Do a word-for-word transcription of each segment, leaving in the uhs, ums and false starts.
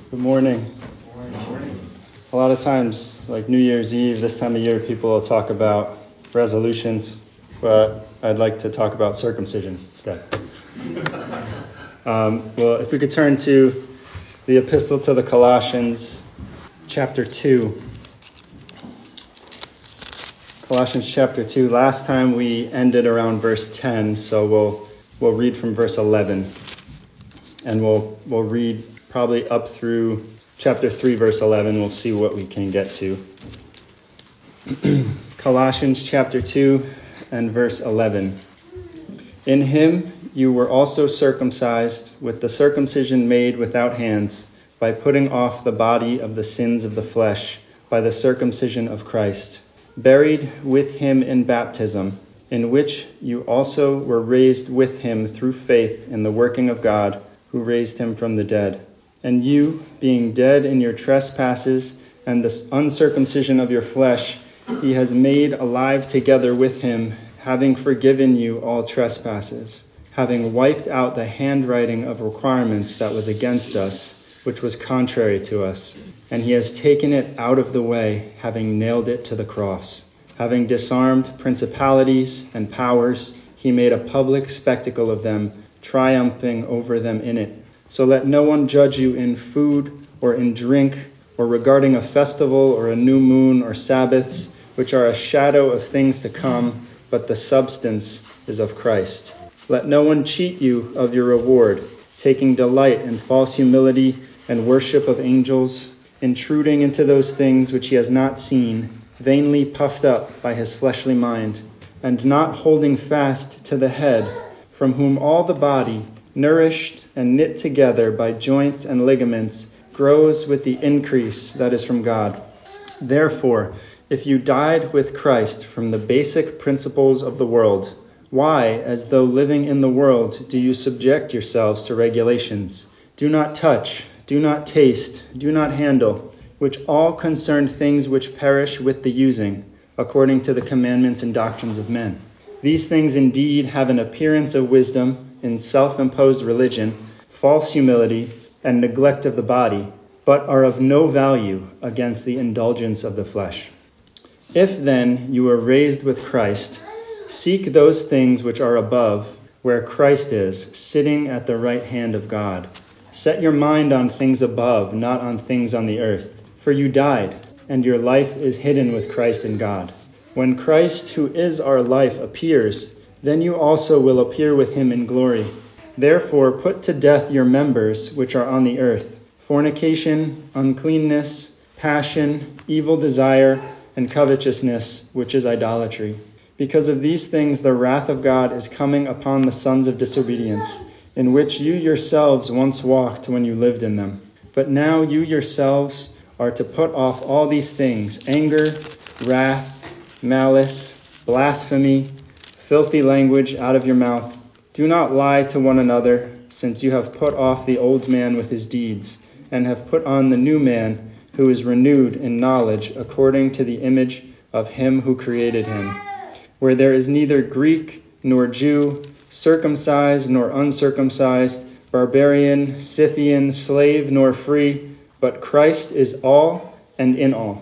Good morning. Good morning. A lot of times, like New Year's Eve, this time of year, people will talk about resolutions, but I'd like to talk about circumcision instead. um, well, if we could turn to the Epistle to the Colossians, chapter two. Colossians chapter two. Last time we ended around verse ten, so we'll we'll read from verse eleven, and we'll we'll read probably up through chapter three, verse eleven. We'll see what we can get to. Colossians chapter two and verse eleven. In him you were also circumcised with the circumcision made without hands, by putting off the body of the sins of the flesh by the circumcision of Christ, buried with him in baptism, in which you also were raised with him through faith in the working of God, who raised him from the dead. And you, being dead in your trespasses and the uncircumcision of your flesh, he has made alive together with him, having forgiven you all trespasses, having wiped out the handwriting of requirements that was against us, which was contrary to us. And he has taken it out of the way, having nailed it to the cross. Having disarmed principalities and powers, he made a public spectacle of them, triumphing over them in it. So let no one judge you in food or in drink, or regarding a festival or a new moon or Sabbaths, which are a shadow of things to come, but the substance is of Christ. Let no one cheat you of your reward, taking delight in false humility and worship of angels, intruding into those things which he has not seen, vainly puffed up by his fleshly mind, and not holding fast to the head, from whom all the body, nourished and knit together by joints and ligaments, grows with the increase that is from God. Therefore, if you died with Christ from the basic principles of the world, why, as though living in the world, do you subject yourselves to regulations? Do not touch, do not taste, do not handle, which all concern things which perish with the using, according to the commandments and doctrines of men. These things indeed have an appearance of wisdom in self-imposed religion, false humility, and neglect of the body, but are of no value against the indulgence of the flesh. If then you were raised with Christ, seek those things which are above, where Christ is, sitting at the right hand of God. Set your mind on things above, not on things on the earth. For you died, and your life is hidden with Christ in God. When Christ, who is our life, appears, then you also will appear with him in glory. Therefore put to death your members which are on the earth: fornication, uncleanness, passion, evil desire, and covetousness, which is idolatry. Because of these things the wrath of God is coming upon the sons of disobedience, in which you yourselves once walked when you lived in them. But now you yourselves are to put off all these things: anger, wrath, malice, blasphemy, filthy language out of your mouth. Do not lie to one another, since you have put off the old man with his deeds, and have put on the new man, who is renewed in knowledge according to the image of him who created him, where there is neither Greek nor Jew, circumcised nor uncircumcised, barbarian, Scythian, slave nor free, but Christ is all and in all.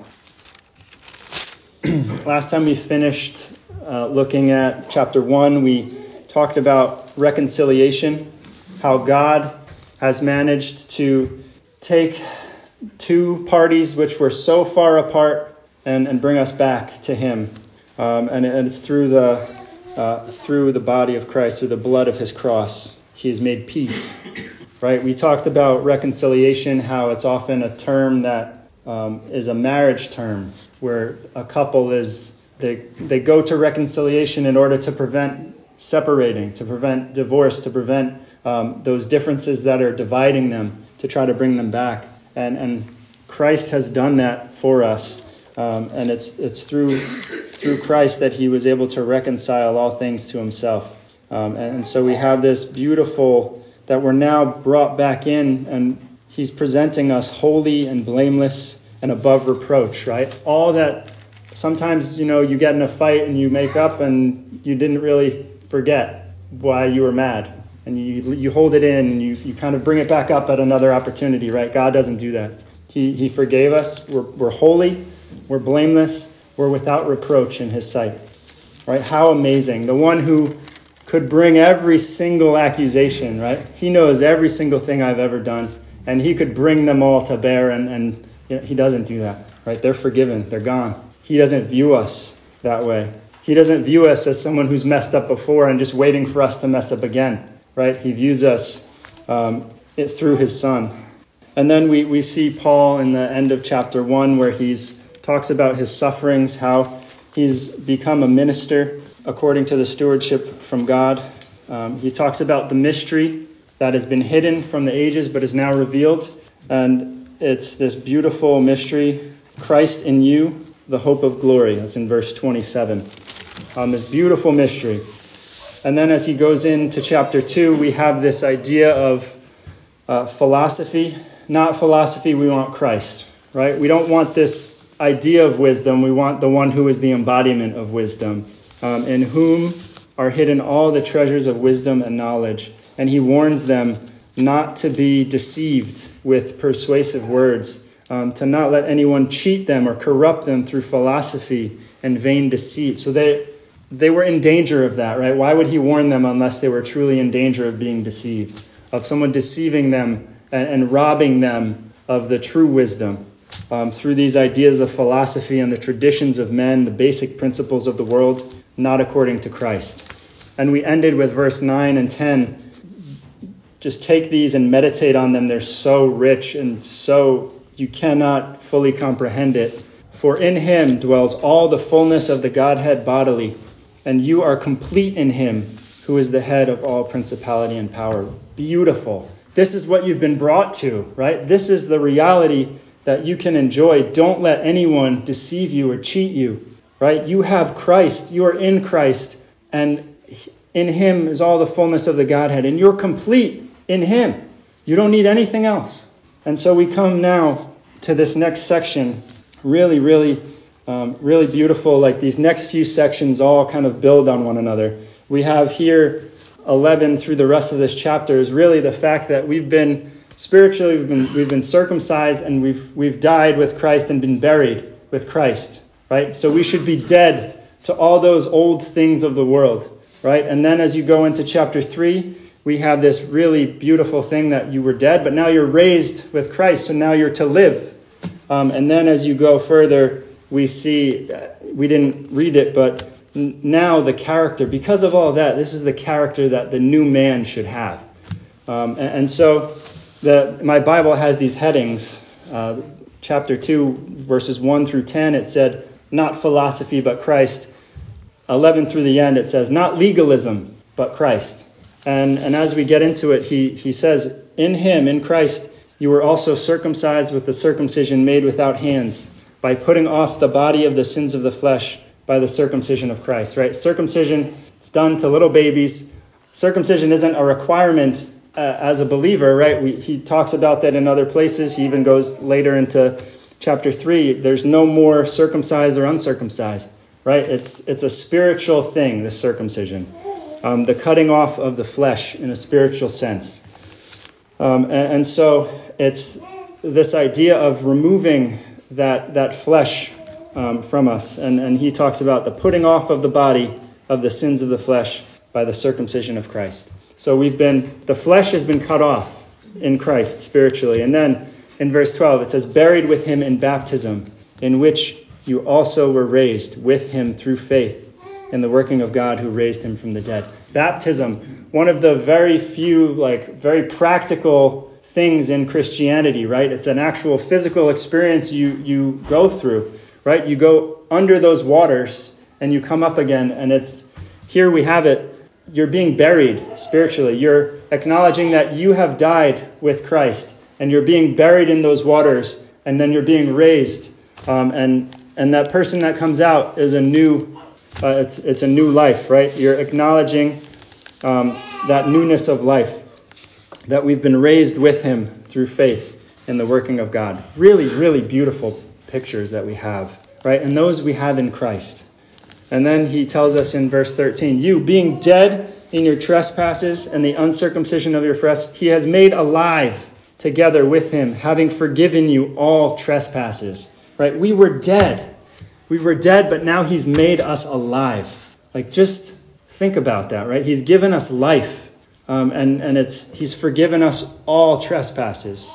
Last time we finished uh, looking at chapter one, we talked about reconciliation, how God has managed to take two parties which were so far apart and, and bring us back to him. Um, and, and it's through the uh, through the body of Christ, through the blood of his cross, he has made peace. Right? We talked about reconciliation, how it's often a term that um, is a marriage term, where a couple is they they go to reconciliation in order to prevent separating, to prevent divorce, to prevent um, those differences that are dividing them, to try to bring them back. And and Christ has done that for us. Um, and it's it's through through Christ that he was able to reconcile all things to himself. Um, and, and so we have this beautiful, that we're now brought back in, and he's presenting us holy and blameless and above reproach, right? All that, sometimes, you know, you get in a fight and you make up and you didn't really forget why you were mad. and you you hold it in and you, you kind of bring it back up at another opportunity, right? God doesn't do that. He he forgave us. We're, we're holy. We're blameless. We're without reproach in his sight, right? How amazing. The one who could bring every single accusation, right? He knows every single thing I've ever done, and he could bring them all to bear, and, and you know, he doesn't do that, right? They're forgiven. They're gone. He doesn't view us that way. He doesn't view us as someone who's messed up before and just waiting for us to mess up again, right? He views us um, it, through his Son. And then we, we see Paul in the end of chapter one where he's talks about his sufferings, how he's become a minister according to the stewardship from God. Um, he talks about the mystery that has been hidden from the ages but is now revealed. And it's this beautiful mystery, Christ in you, the hope of glory. That's in verse twenty-seven. Um, this beautiful mystery. And then as he goes into chapter two, we have this idea of uh, philosophy. Not philosophy, we want Christ, right? We don't want this idea of wisdom. We want the one who is the embodiment of wisdom, um, in whom are hidden all the treasures of wisdom and knowledge. And he warns them not to be deceived with persuasive words, um, to not let anyone cheat them or corrupt them through philosophy and vain deceit. So they they were in danger of that, right? Why would he warn them unless they were truly in danger of being deceived, of someone deceiving them and, and robbing them of the true wisdom um, through these ideas of philosophy and the traditions of men, the basic principles of the world, not according to Christ. And we ended with verse nine and ten. Just take these and meditate on them. They're so rich and so you cannot fully comprehend it. For in him dwells all the fullness of the Godhead bodily, and you are complete in him, who is the head of all principality and power. Beautiful. This is what you've been brought to, right? This is the reality that you can enjoy. Don't let anyone deceive you or cheat you, right? You have Christ. You are in Christ, and in him is all the fullness of the Godhead, and you're complete in him. You don't need anything else. And so we come now to this next section, really, really, um, really beautiful. Like these next few sections all kind of build on one another. We have here eleven through the rest of this chapter is really the fact that we've been spiritually, we've been we've been circumcised and we've we've died with Christ and been buried with Christ, right? So we should be dead to all those old things of the world, right? And then as you go into chapter three, we have this really beautiful thing that you were dead, but now you're raised with Christ, so now you're to live. Um, and then as you go further, we see, uh, we didn't read it, but n- now the character, because of all that, this is the character that the new man should have. Um, and, and so the my Bible has these headings. Uh, chapter two, verses one through ten, it said, not philosophy, but Christ. eleven through the end, it says, not legalism, but Christ. And and as we get into it, he he says, in him, in Christ, you were also circumcised with the circumcision made without hands, by putting off the body of the sins of the flesh by the circumcision of Christ, right? Circumcision is done to little babies. Circumcision isn't a requirement uh, as a believer, right? We, he talks about that in other places. He even goes later into chapter three. There's no more circumcised or uncircumcised, right? It's it's a spiritual thing, this circumcision. Um, the cutting off of the flesh in a spiritual sense. Um, and, and so it's this idea of removing that that flesh um, from us. And, and he talks about the putting off of the body of the sins of the flesh by the circumcision of Christ. So we've been, the flesh has been cut off in Christ spiritually. And then in verse twelve, it says, buried with him in baptism, in which you also were raised with him through faith in the working of God who raised him from the dead. Baptism, one of the very few, like, very practical things in Christianity, right? It's an actual physical experience you, you go through, right? You go under those waters and you come up again, and it's, here we have it, you're being buried spiritually. You're acknowledging that you have died with Christ, and you're being buried in those waters, and then you're being raised, um, and and that person that comes out is a new Uh, it's it's a new life, right? You're acknowledging um, that newness of life, that we've been raised with him through faith in the working of God. Really, really beautiful pictures that we have, right? And those we have in Christ. And then he tells us in verse thirteen, you being dead in your trespasses and the uncircumcision of your flesh, he has made alive together with him, having forgiven you all trespasses. Right? We were dead. We were dead, but now he's made us alive. Like, just think about that, right? He's given us life, um, and, and it's he's forgiven us all trespasses.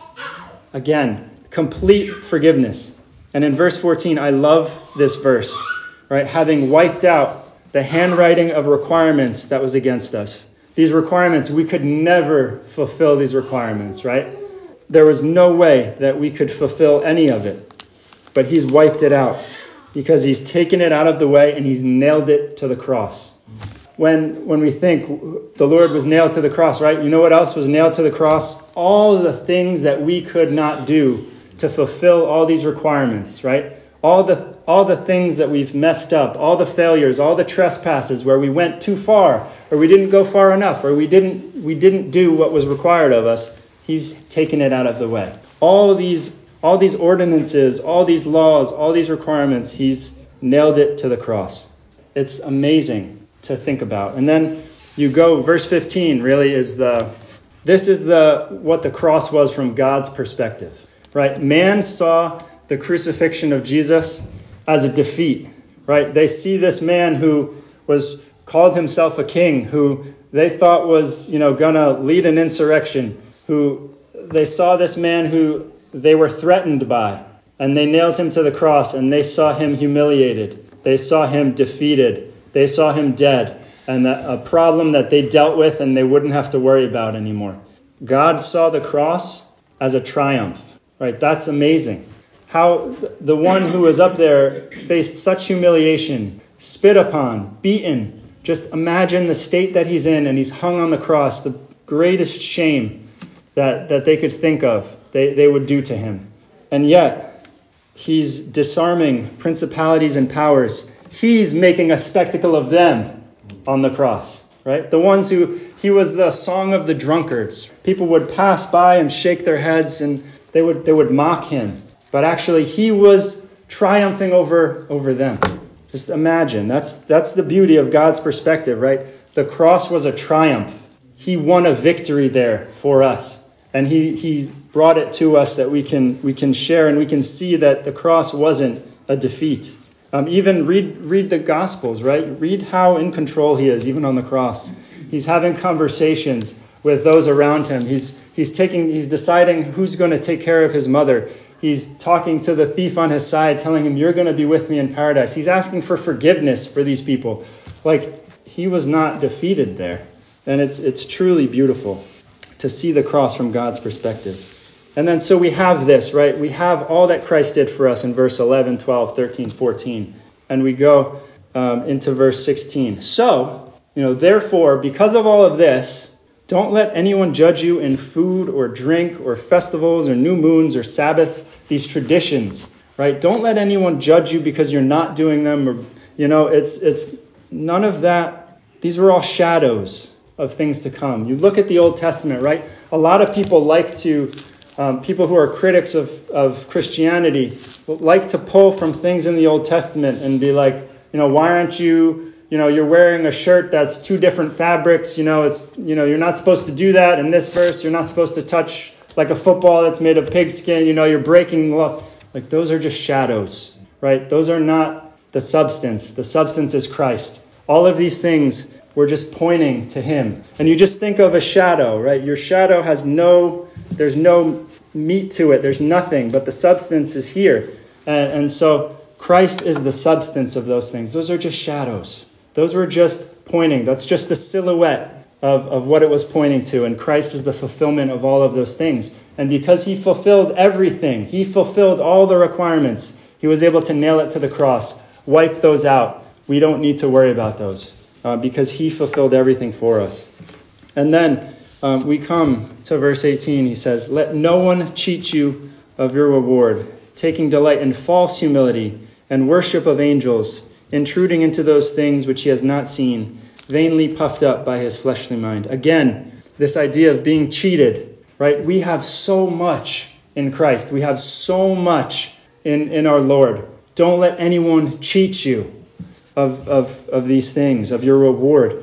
Again, complete forgiveness. And in verse fourteen, I love this verse, right? Having wiped out the handwriting of requirements that was against us. These requirements, we could never fulfill these requirements, right? There was no way that we could fulfill any of it. But he's wiped it out because he's taken it out of the way and he's nailed it to the cross. When when we think the Lord was nailed to the cross, right? You know what else was nailed to the cross? All the things that we could not do to fulfill all these requirements, right? All the all the things that we've messed up, all the failures, all the trespasses where we went too far, or we didn't go far enough, or we didn't we didn't do what was required of us. He's taken it out of the way. All these all these ordinances, all these laws, all these requirements, he's nailed it to the cross. It's amazing to think about. And then you go, verse fifteen really is the this is the what the cross was from God's perspective. Right? Man saw the crucifixion of Jesus as a defeat, right? They see this man who was called himself a king, who they thought was, you know, gonna lead an insurrection, who they saw this man who they were threatened by, and they nailed him to the cross, and they saw him humiliated. They saw him defeated. They saw him dead, and a problem that they dealt with and they wouldn't have to worry about anymore. God saw the cross as a triumph. Right, that's amazing. How the one who was up there faced such humiliation, spit upon, beaten. Just imagine the state that he's in, and he's hung on the cross, the greatest shame that, that they could think of, they, they would do to him. And yet, he's disarming principalities and powers. He's making a spectacle of them on the cross, right? The ones who, he was the song of the drunkards. People would pass by and shake their heads, and They would they would mock him. But actually, he was triumphing over, over them. Just imagine. That's that's the beauty of God's perspective, right? The cross was a triumph. He won a victory there for us. And he, he brought it to us that we can we can share, and we can see that the cross wasn't a defeat. Um, even read read the Gospels, right? Read how in control he is, even on the cross. He's having conversations with those around him. He's he's taking he's deciding who's going to take care of his mother. He's talking to the thief on his side, telling him, you're going to be with me in paradise. He's asking for forgiveness for these people. Like, he was not defeated there. And it's it's truly beautiful to see the cross from God's perspective. And then so we have this, right? We have all that Christ did for us in verse eleven, twelve, thirteen, fourteen. And we go um, into verse sixteen. So, you know, therefore, because of all of this, don't let anyone judge you in food or drink or festivals or new moons or Sabbaths, these traditions, right? Don't let anyone judge you because you're not doing them. Or, you know, it's it's none of that. These were all shadows of things to come. You look at the Old Testament, right? A lot of people like to, um, people who are critics of, of Christianity, like to pull from things in the Old Testament and be like, you know, why aren't you... You know, you're wearing a shirt that's two different fabrics. You know, it's, you know, you're not supposed to do that in this verse. You're not supposed to touch like a football that's made of pigskin. You know, you're breaking law. Like, those are just shadows, right? Those are not the substance. The substance is Christ. All of these things were just pointing to him. And you just think of a shadow, right? Your shadow has no, there's no meat to it. There's nothing, but the substance is here. And, and so Christ is the substance of those things. Those are just shadows. Those were just pointing. That's just the silhouette of, of what it was pointing to. And Christ is the fulfillment of all of those things. And because he fulfilled everything, he fulfilled all the requirements, he was able to nail it to the cross, wipe those out. We don't need to worry about those uh, because he fulfilled everything for us. And then um, we come to verse eighteen. He says, let no one cheat you of your reward, taking delight in false humility and worship of angels, intruding into those things which he has not seen, vainly puffed up by his fleshly mind. Again, this idea of being cheated, right? We have so much in Christ. We have so much in, in our Lord. Don't let anyone cheat you of, of, of these things, of your reward.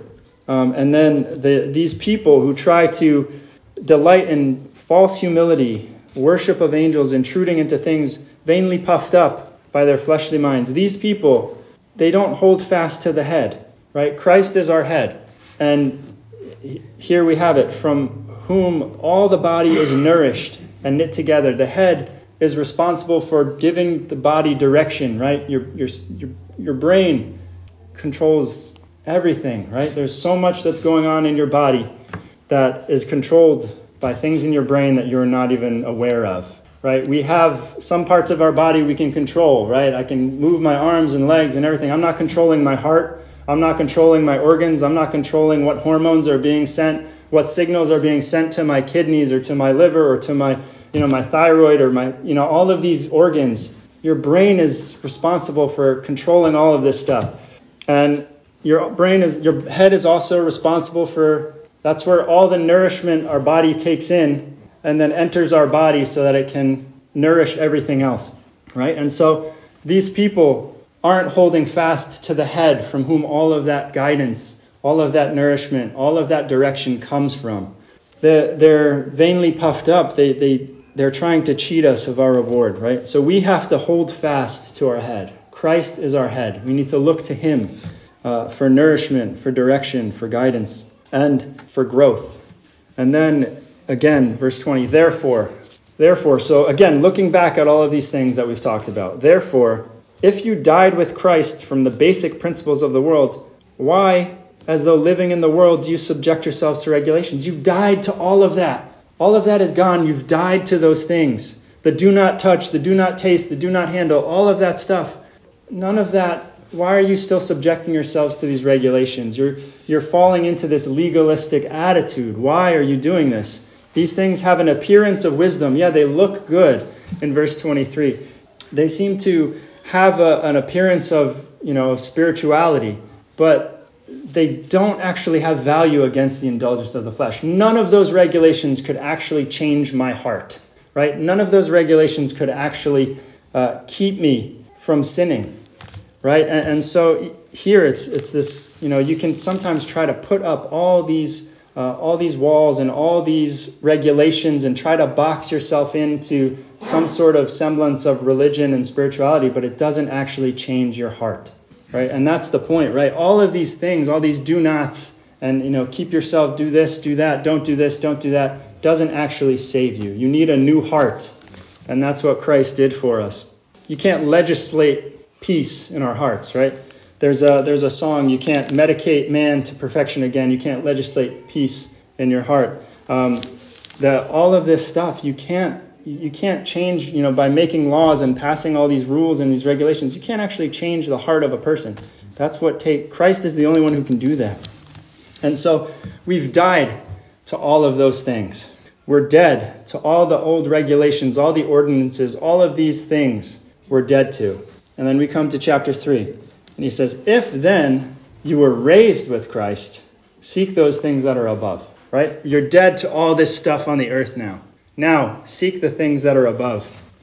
Um, and then the, these people who try to delight in false humility, worship of angels, intruding into things, vainly puffed up by their fleshly minds. These people, they don't hold fast to the head, right? Christ is our head. And here we have it, from whom all the body is nourished and knit together. The head is responsible for giving the body direction, right? Your your your, your brain controls everything, right? There's so much that's going on in your body that is controlled by things in your brain that you're not even aware of, right? We have some parts of our body we can control, right? I can move my arms and legs and everything. I'm not controlling my heart. I'm not controlling my organs. I'm not controlling what hormones are being sent, what signals are being sent to my kidneys or to my liver or to my, you know, my thyroid or my, you know, all of these organs. Your brain is responsible for controlling all of this stuff. And your brain is, your head is also responsible for, that's where all the nourishment our body takes in and then enters our body so that it can nourish everything else, right? And so these people aren't holding fast to the head from whom all of that guidance, all of that nourishment, all of that direction comes from. They're, they're vainly puffed up. They, they, they're trying to cheat us of our reward, right? So we have to hold fast to our head. Christ is our head. We need to look to him uh, for nourishment, for direction, for guidance, and for growth. And then again, verse twenty, therefore, therefore, so again, looking back at all of these things that we've talked about, therefore, if you died with Christ from the basic principles of the world, why, as though living in the world, do you subject yourselves to regulations? You died to all of that. All of that is gone. You've died to those things. The do not touch, the do not taste, the do not handle, all of that stuff. None of that. Why are you still subjecting yourselves to these regulations? You're, you're falling into this legalistic attitude. Why are you doing this? These things have an appearance of wisdom. Yeah, they look good in verse twenty-three. They seem to have a, an appearance of, you know, spirituality, but they don't actually have value against the indulgence of the flesh. None of those regulations could actually change my heart, right? None of those regulations could actually uh, keep me from sinning, right? And, and so here it's it's this, you know, you can sometimes try to put up all these uh, all these walls and all these regulations and try to box yourself into some sort of semblance of religion and spirituality, but it doesn't actually change your heart, right? And that's the point, right? All of these things, all these do nots, and, you know, keep yourself, do this, do that, don't do this, don't do that, doesn't actually save you. You need a new heart, and that's what Christ did for us. You can't legislate peace in our hearts, right? There's a there's a song, you can't medicate man to perfection again. You can't legislate peace in your heart. Um, the, all of this stuff, you can't you can't change, you know, by making laws and passing all these rules and these regulations. You can't actually change the heart of a person. That's what take Christ is the only one who can do that. And so we've died to all of those things. We're dead to all the old regulations, all the ordinances, all of these things we're dead to. And then we come to chapter three. And he says, if then you were raised with Christ, seek those things that are above, right? You're dead to all this stuff on the earth now. Now, seek the things that are above.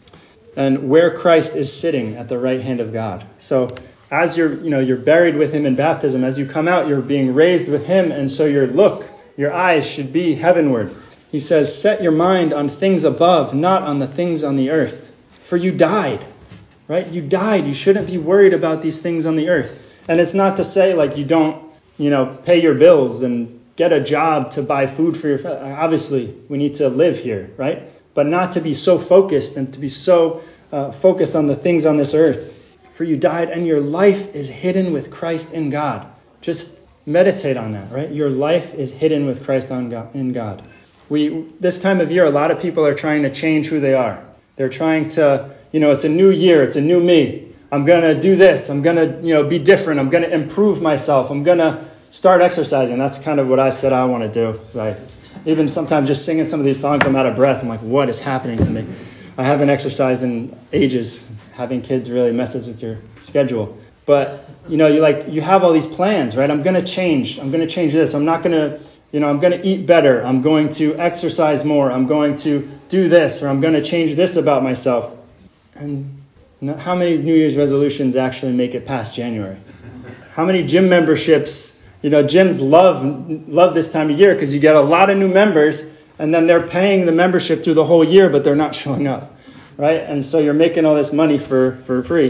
And where Christ is sitting at the right hand of God. So as you're, you know, you're buried with him in baptism, as you come out, you're being raised with him. And so your look, your eyes should be heavenward. He says, set your mind on things above, not on the things on the earth. For you died. Right? You died. You shouldn't be worried about these things on the earth. And it's not to say like you don't, you know, pay your bills and get a job to buy food for your family. Obviously, we need to live here, right? But not to be so focused and to be so uh, focused on the things on this earth. For you died and your life is hidden with Christ in God. Just meditate on that, right? Your life is hidden with Christ on God, in God. We this time of year, a lot of people are trying to change who they are. They're trying to, you know, it's a new year. It's a new me. I'm going to do this. I'm going to, you know, be different. I'm going to improve myself. I'm going to start exercising. That's kind of what I said I want to do. It's like, even sometimes just singing some of these songs, I'm out of breath. I'm like, what is happening to me? I haven't exercised in ages. Having kids really messes with your schedule. But, you know, you like, you have all these plans, right? I'm going to change. I'm going to change this. I'm not going to, you know, I'm going to eat better. I'm going to exercise more. I'm going to do this, or I'm going to change this about myself. And how many New Year's resolutions actually make it past January? How many gym memberships, You know, gyms love love this time of year because you get a lot of new members, and then they're paying the membership through the whole year, but they're not showing up, right? And so you're making all this money for, for free.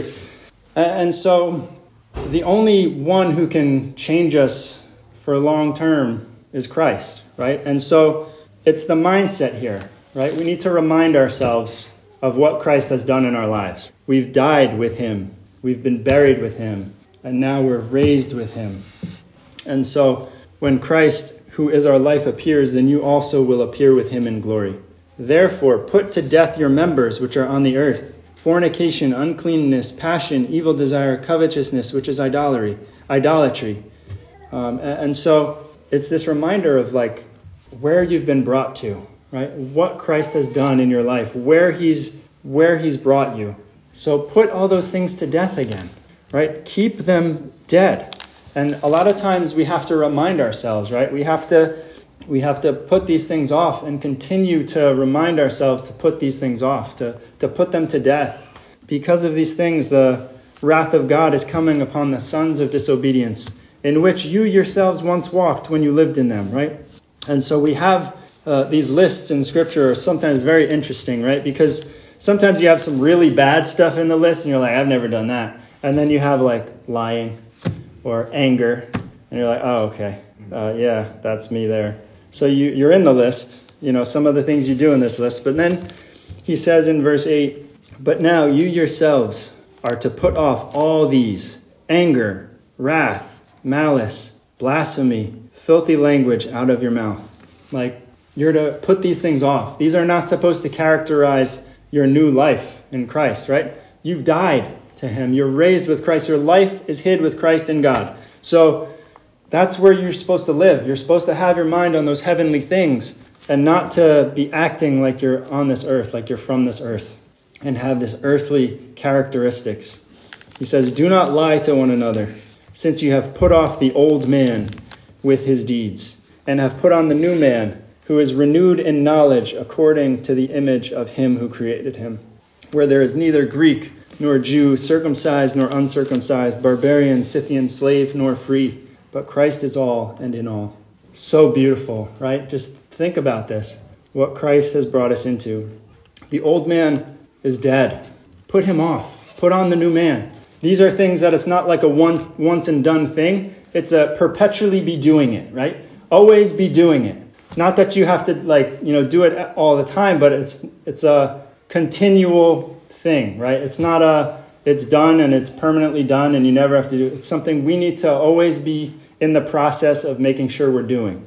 And so the only one who can change us for long term is Christ, right? And so it's the mindset here, right? We need to remind ourselves of what Christ has done in our lives. We've died with him. We've been buried with him. And now we're raised with him. And so when Christ, who is our life, appears, then you also will appear with him in glory. Therefore, put to death your members which are on the earth: fornication, uncleanness, passion, evil desire, covetousness, which is idolatry. Idolatry. Um, and so it's this reminder of like where you've been brought to, right? What Christ has done in your life, where he's where he's brought you. So put all those things to death again, right? Keep them dead. And a lot of times we have to remind ourselves, right? We have to we have to put these things off and continue to remind ourselves to put these things off, to, to put them to death. Because of these things, the wrath of God is coming upon the sons of disobedience, in which you yourselves once walked when you lived in them, right? And so we have uh, these lists in Scripture are sometimes very interesting, right? Because sometimes you have some really bad stuff in the list, and you're like, I've never done that. And then you have like lying or anger, and you're like, oh, okay, uh, yeah, that's me there. So you, you're in the list, you know, some of the things you do in this list. But then he says in verse eight, but now you yourselves are to put off all these: anger, wrath, malice, blasphemy, filthy language out of your mouth. Like, you're to put these things off. These are not supposed to characterize your new life in Christ, right? You've died to him. You're raised with Christ. Your life is hid with Christ in God. So that's where you're supposed to live. You're supposed to have your mind on those heavenly things and not to be acting like you're on this earth, like you're from this earth, and have this earthly characteristics. He says, do not lie to one another, since you have put off the old man with his deeds, and have put on the new man, who is renewed in knowledge according to the image of him who created him, where there is neither Greek nor Jew, circumcised nor uncircumcised, barbarian, Scythian, slave nor free, but Christ is all and in all. So beautiful, right? Just think about this, what Christ has brought us into. The old man is dead. Put him off. Put on the new man. These are things that it's not like a one once and done thing. It's a perpetually be doing it, right? Always be doing it. Not that you have to like, you know, do it all the time, but it's it's a continual thing, right? It's not a it's done and it's permanently done and you never have to do it. It's something we need to always be in the process of making sure we're doing.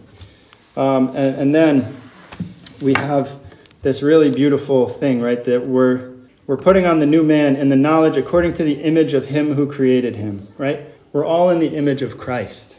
Um, and, and then we have this really beautiful thing, right? That we're we're putting on the new man in the knowledge according to the image of him who created him, right? We're all in the image of Christ.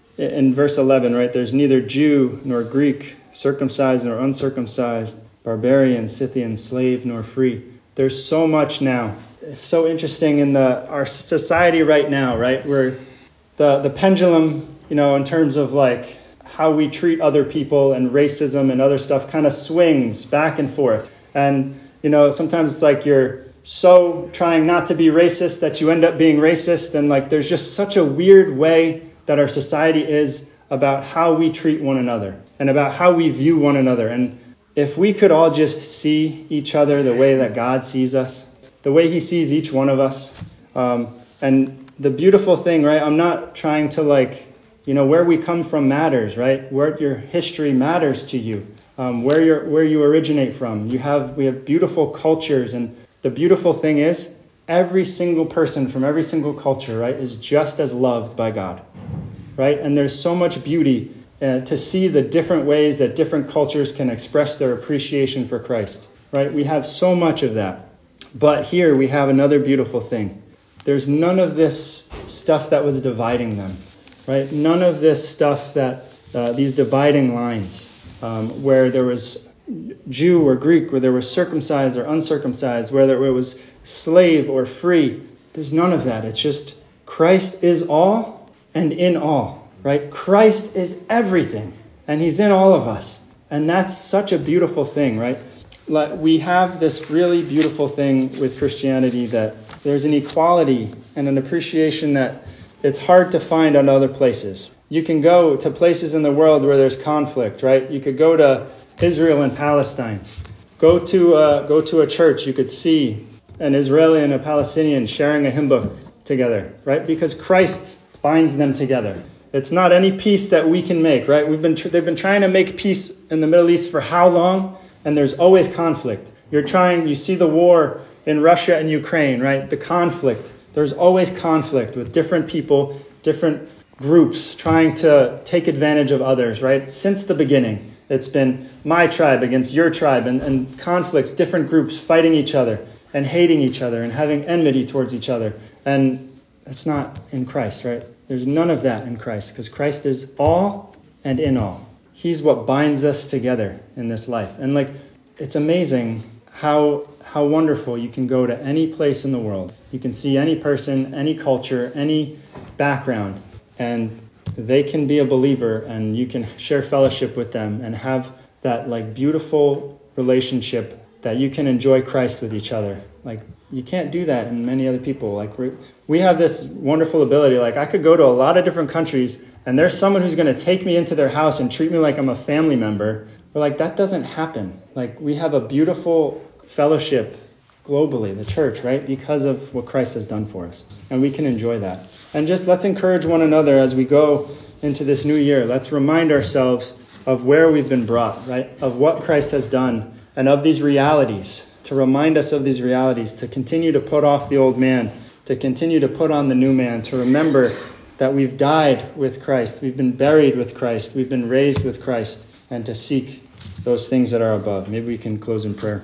In verse eleven, right? There's neither Jew nor Greek, circumcised nor uncircumcised, barbarian, Scythian, slave nor free. There's so much now. It's so interesting in the our society right now, right? Where the the pendulum, you know, in terms of like how we treat other people and racism and other stuff kind of swings back and forth. And, you know, sometimes it's like you're so trying not to be racist that you end up being racist. And like there's just such a weird way that our society is about how we treat one another and about how we view one another. And if we could all just see each other the way that God sees us, the way he sees each one of us. Um, and the beautiful thing, right? I'm not trying to like, you know, where we come from matters, right? Where your history matters to you, um, where you're, where you originate from. You have, we have beautiful cultures. And the beautiful thing is every single person from every single culture, right, is just as loved by God, right? And there's so much beauty uh, to see the different ways that different cultures can express their appreciation for Christ, right? We have so much of that. But here we have another beautiful thing. There's none of this stuff that was dividing them, right? None of this stuff that, uh, these dividing lines, um, where there was Jew or Greek, where there was circumcised or uncircumcised, whether it was slave or free. There's none of that. It's just Christ is all and in all, right? Christ is everything, and he's in all of us. And that's such a beautiful thing, right? We have this really beautiful thing with Christianity that there's an equality and an appreciation that it's hard to find on other places. You can go to places in the world where there's conflict, right? You could go to Israel and Palestine. Go to uh, go to a church. You could see an Israeli and a Palestinian sharing a hymn book together, right? Because Christ binds them together. It's not any peace that we can make, right? We've been tr- they've been trying to make peace in the Middle East for how long? And there's always conflict. You're trying. You see the war in Russia and Ukraine, right? The conflict. There's always conflict with different people, different groups trying to take advantage of others, right? Since the beginning, it's been my tribe against your tribe, and, and conflicts, different groups fighting each other and hating each other and having enmity towards each other. And that's not in Christ, right? There's none of that in Christ, because Christ is all and in all. He's what binds us together in this life. And like, it's amazing how how wonderful you can go to any place in the world. You can see any person, any culture, any background, and they can be a believer, and you can share fellowship with them and have that like beautiful relationship that you can enjoy Christ with each other. Like, you can't do that in many other people. Like, we we have this wonderful ability. Like, I could go to a lot of different countries, and there's someone who's going to take me into their house and treat me like I'm a family member. But like, that doesn't happen. Like, we have a beautiful fellowship globally, the church, right? Because of what Christ has done for us. And we can enjoy that. And just let's encourage one another as we go into this new year. Let's remind ourselves of where we've been brought, right? Of what Christ has done and of these realities, to remind us of these realities, to continue to put off the old man, to continue to put on the new man, to remember that we've died with Christ, we've been buried with Christ, we've been raised with Christ, and to seek those things that are above. Maybe we can close in prayer.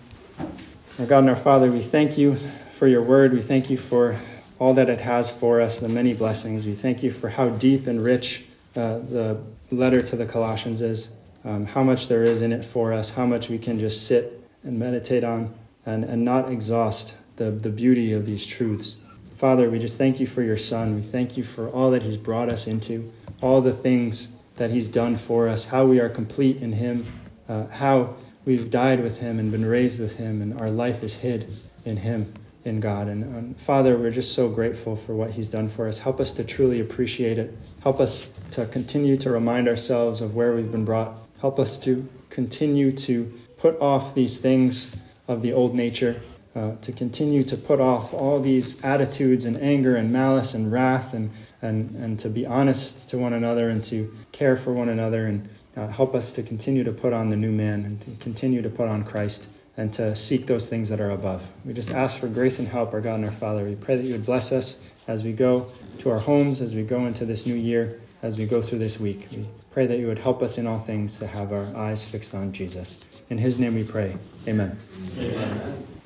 Our God and our Father, we thank you for your word. We thank you for all that it has for us, the many blessings. We thank you for how deep and rich uh, the letter to the Colossians is, um, how much there is in it for us, how much we can just sit and meditate on and, and not exhaust the, the beauty of these truths. Father, we just thank you for your Son. We thank you for all that he's brought us into, all the things that he's done for us, how we are complete in him, uh, how we've died with him and been raised with him, and our life is hid in him, in God. And um, Father, we're just so grateful for what he's done for us. Help us to truly appreciate it. Help us to continue to remind ourselves of where we've been brought. Help us to continue to put off these things of the old nature, uh, to continue to put off all these attitudes and anger and malice and wrath, and, and, and to be honest to one another and to care for one another, and uh, help us to continue to put on the new man and to continue to put on Christ and to seek those things that are above. We just ask for grace and help, our God and our Father. We pray that you would bless us as we go to our homes, as we go into this new year, as we go through this week. We pray that you would help us in all things to have our eyes fixed on Jesus. In his name we pray. Amen. Amen.